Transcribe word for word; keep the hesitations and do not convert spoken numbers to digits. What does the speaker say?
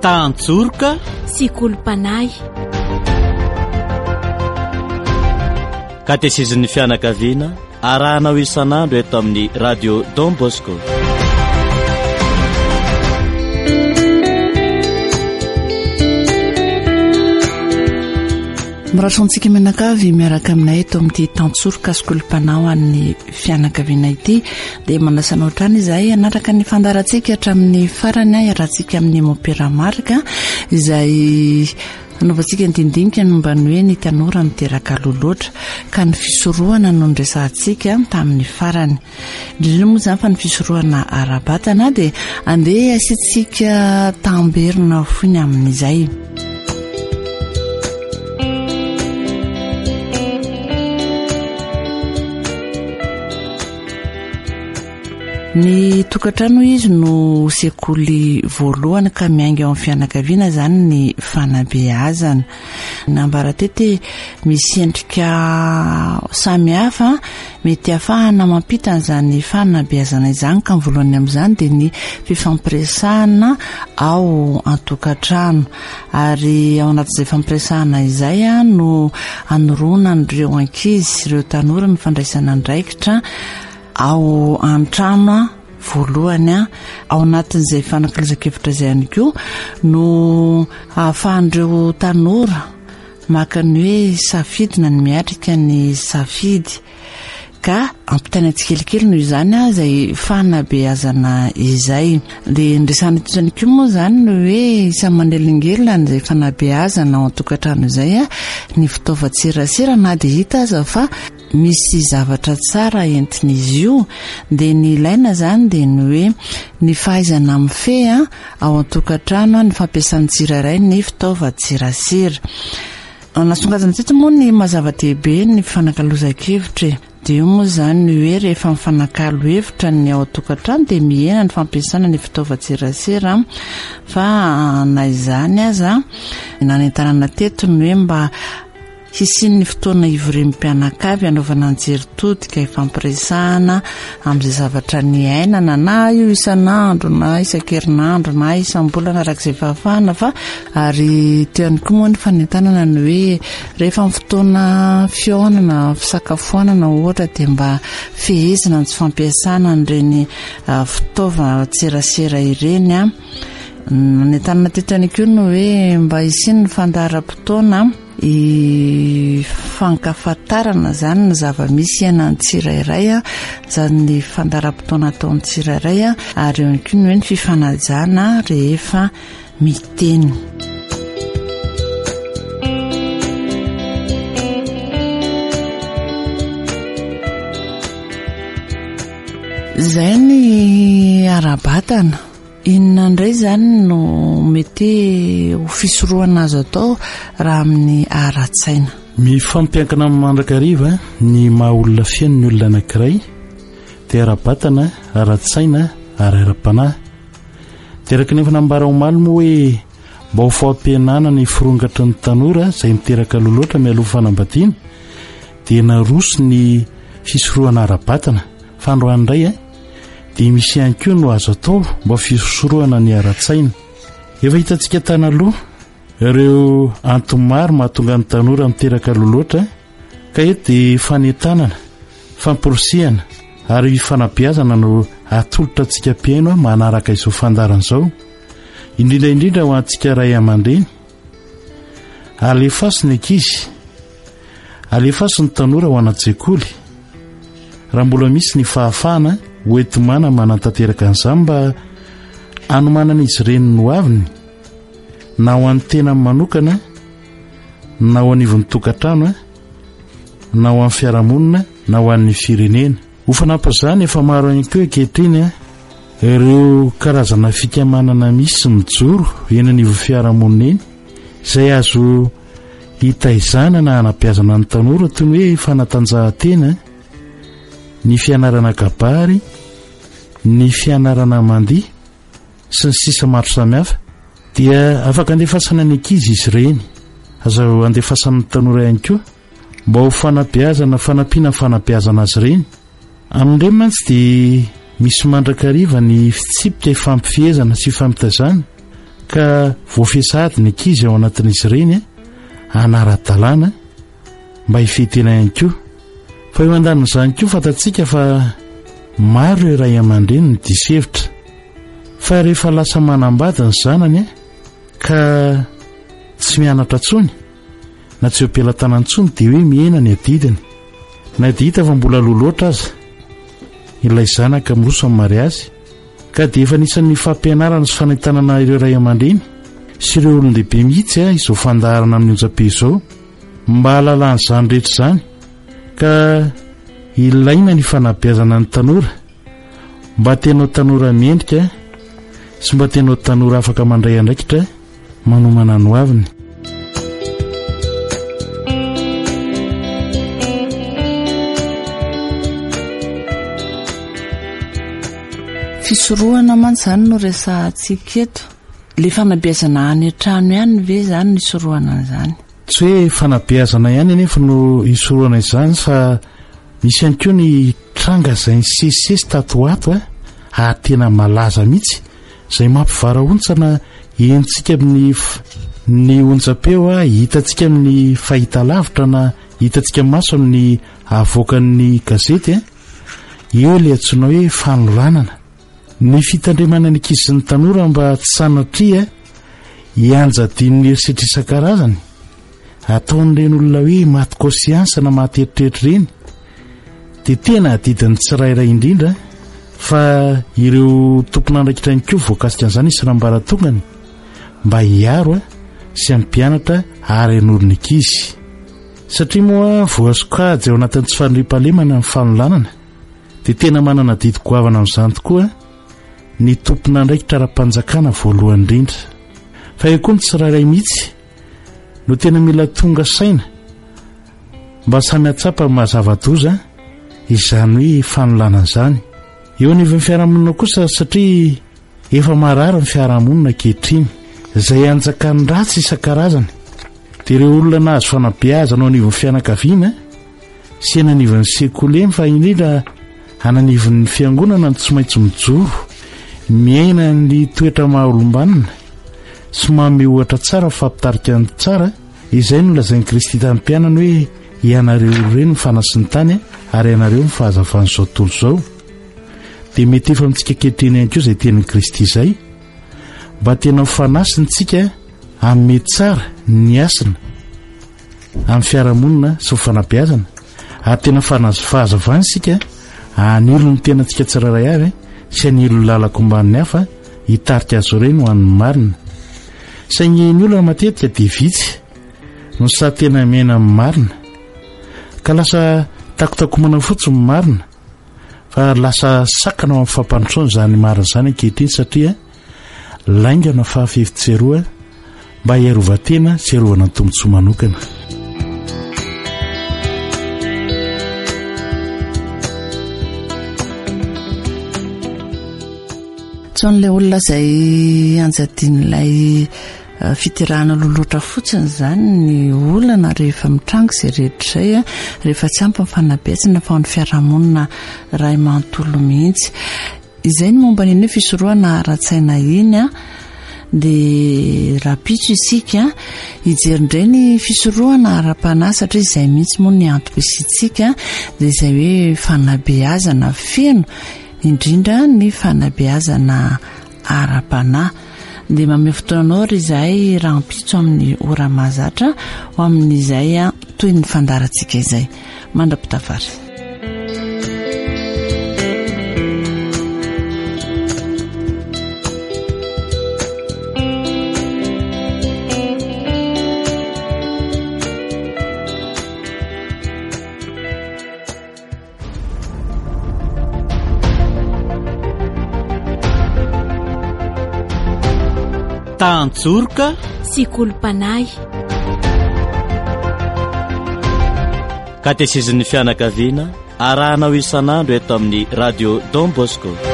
Tantsorika sy Kolompanay. Katezizin'ny fianakaviana arahanao isan'andro eto amin'ny radio Don Bosco. Mirasontsika menakavy miaraka aminay eto amin'ity Tantsorika sy Kolompanay an'ny fianakaviana ity dia manasanao trany izay anaraka ny fandarantsika hatramin'ny farany iarahantsika amin'ny mopera marika izay anaovantsika indindinika momba ny hoe ny tanora miteraka loloatra ka ny fisorohana no nresahantsika tamin'ny farany. Indrindra moa izany fa ny fisorohana ara-batana dia andeha asiantsika tamberina foiny amin'izay. Ny tokantrano izy no sekoly voalohany ka miainga ao amin'ny fianakaviana zany ny fanabeazana. Nambaratety misy endrika samihafa mety ahafahana mampita an'izany fanabeazana izany ka voalohany amin'izany dia ny fifampiresahana ao an-tokantrano ary ao anatin'izay fampiresahana izay no anoroana an'ireo ankizy ireo tanora ny fandraisana andraikitra ao an-trano voalohany ao anatin'izay fanankalazakevitra izay ihany koa no ahafahan'ireo tanora maka ny hoe safidina ny miatrika ny safidy ka ampitany atsikelikely noho izany a izay fanabeazana izay. Dia ndresana eto izany koa moa izany no hoe isan'ny manelingelina izay fanabeazana ao an-tokantrano izay a ny fitaovan-tserasera na dia hita aza fa misy zavatra tsara entin'izy io dia ny ilaina zany dia ny hoe ny fahaizana mifehy ao an-tokantrano ny fampiasan'ny tsirairay ny fitaovan-tserasera. Nasongadina teto moa ny mazava-dehibe ny fanankalozan-kevitra dia io moa izany ny hoe rehefa mifanakalo hevitra ny ao an-tokantrano dia mihena ny fampiasana ny fitaovan-tserasera fa na izany aza nanentanana teto ny hoe mba hisiny ny fotoana ivoriam-pianakavy anaovana anjeritodika ifampiresahana amin'izay zavatra ny ainana na io isan'andro na isan-kerinandro na isam-bolana arak'izay fahafahana fa ary teo ihany koa moa ny fanentanana ny hoe rehefa amin'ny fotoana fihaonana fisakafoanana ohatra dia mba fehezina ny tsy fampiasana an'ireny fitaovan-tserasera ireny a. Nanentanana teto ihany koa ny hoe mba hisiny ny fandaharam-potoana i fankafatarana zany ny zava-misy ianan'ny tsirairay a zany ny fandaharam-potoana ataon'ny tsirairay a ary eo ihany koa ny hoe ny fifanajana rehefa miteny. Zay ny ara-batana. Inona indray zany no mety ho fisorohana azo atao raha amin'ny ara-tsaina. Mifampiankina amin'ny mandrakariva ny maha olona fiaino ny olona anankiray dia ara-batana, ara-tsaina ary ara-panahy. Dia araka ny fanambara omaly moa hoe mba ho fahampihenana ny firongatry ny tanora izay miteraka loloatra mialoha fanambadiana dia naroso ny fisorohana ara-batana fa androany indray a dia misy ihany koa no azo atao mba fisorohana ny ara-tsaina. Efa hitantsika tanaloha ireo antomary mahatonga ny tanora miteraka loloatra ka eto dia fanentanana, famporisihana ary fanabeazana no atolotra antsika mpiaino manaraka izao fandarana izao indrindra indrindra ho antsika ray aman-dreny. Alefaso ny ankizy, alefaso ny tanora ho an-tsekoly raha mbola misy ny fahafahana hoentimana manantanteraka an'izany mba anomanana izy ireny no aviny na ho an'ny tena manokana na ho an'ivon'ny tokantrano na ho an'ny fiarahamonina na ho an'ny firenena. Ho fanampazany efa maro ihany koa ankehitriny ireo karazana fikamanana misy mijoro eny an'ivon'ny fiarahamonina eny izay azo hitaizana na hanabeazana ny tanora toy ny hoe fanatanjahantena, ny fianarana kabary, ny fianarana mandiha sy ny sisa maro samihafa dia afaka andefasana ny ankizy izy ireny. Azo andefasana ny tanora ihany koa mba ho fanabeazana fanampiana fanabeazana azy ireny. Amin'ireny mantsy dia misy mandrakariva ny fitsipika ifampifehezana sy ifampitazana ka voafesahady ny ankizy ao anatin'izy ireny anara-dalàna mba hifetena ihany koa. Fa eo andanin'izany koa fantatsika fa maro ray aman-dreny ny disevitra fa rehefa lasa manambady ny zanany ka tsy mianatra ntsony na tsy hoam-pialantanany ntsony dia hoe miena ny adidiny na dia hita fa mbola loloatra aza ilay zanaka miroso amin'ny mariazy. Ka dia efa nisan'ny fampianarana sy fanentanana ireo ray aman-dreny sy ireo olon-dehibe mihitsy a izao fandaharana amin'ny onjam-pe izao mba hahalalany izany rehetra izany. Ka ilaina ny fanabeazana ny tanora mba tenao tanora mendrika sy mba tenao tanora afaka mandray andraikitra manomana no aviny. Fisorohana man zany no resantsika eto. Le fanabeazana any an-trano ihany ve zany no isorohana an'izany? Tsy hoe fanabeazana ihany nefa no isorohana izany fa misy ihany koa ny tranga izay nisesisesy tato ato a tena malaza mihitsy izay mampivarahontsana entsika amin'ny ny onjam-peo a hitantsika amin'ny fahitalavitra na hitantsika maso amin'ny avoakan'ny gazety a eo le antsoina hoe fanoranana. Ny fitandremana ny ankizy sy ny tanora mba tsy sanatria hianjadin'ny herisetra isan-karazany ataon'ireny olona hoe maty kosiansa na mahateritreritra ireny dia tena adidin'ny tsirairay indrindra fa ireo tompon'andraikitra ihany koa voakasika an'izany isanambaratongany mba hiaro a sy ampianatra ary han'olona ankizy satria moa voasokajy ao anatin'ny tsy faniriam-pahalemana amin'ny fanolanana dia tena manana didy goavana amin'izany tokoa ny tompon'andraikitra ara-panjakana voalohany indrindra. Fa eo koa ny tsirairay mihitsy no tena mila tonga saina mba samy atsapa mahazava-doza izany hoe fanolana izany. Eo anivon'ny fiarahamonina kosa satria efa marary ny fiarahamonina ankehitriny izay anjakan'ny ratsy isan-karazany dia ireo olona nahazo fanabeazana ao anivon'ny fianakaviana sy ananivon'ny sekolemy fa indrindra ananivon'ny fiangonana ny tsy maintsy mijoro miaina ny toetra mahaolombanina sy manome ohatra tsara fampitarika ny tsara izay no lazain'i Kristy tamin'ny mpianany hoe ianareo ireny ny fanasiny tany ary ianareo ny fahazavan'izao tontolo izao. Dia mety efa amintsika ankehitriny ihany koa izay tenin'i Kristy izay mba tena ho fanasintsika amin'ny tsara ny asina amin'ny fiarahamonina sy ny fanabeazana ary tena fahazavana isika hanilo ny tenantsika tsirairay avy sy hanilo lalako mban'ny hafa hitarika azo ireny ho an'ny marina. Saingy ny olona matetika dia vitsy no sa tena mena amin'ny marina ka lasa takotakomana fotsiny marina fa lasa sakana amin'ny fampanotrona izany marina izany ankehitriny satria laingana fahafefitseroa mba hiarovan-tena sy hiarovana ny tombontsoa manokana. Tson'ilay olona izay anjadin'ilay fitirahana loloatra fotsiny izany ny olana rehefa mitrango izay rehetra izay rehefa tsy ampy ny fanabeazana fa ny fiarahamonina ray manontolo mihitsy. Izay ny momba ny fisorohana ara-tsaina iny a dia raha pitso isika hijerindray ny fisorohana ara-panahy satria izay mihitsy moa ny antom-pisitsika dia izay hoe fanabeazana feno indrindra ny fanabeazana ara-panahy. Dia mameo fotoanao ry izay raha mpitso amin'ny ora mahazatra ho amin'izay toy ny fandarantsika izay mandra-pitafary. Tantsorika sy kolom-panahy katesezin'ny fianakaviana arahanao isan'andro eto amin'ny radio Don Bosco.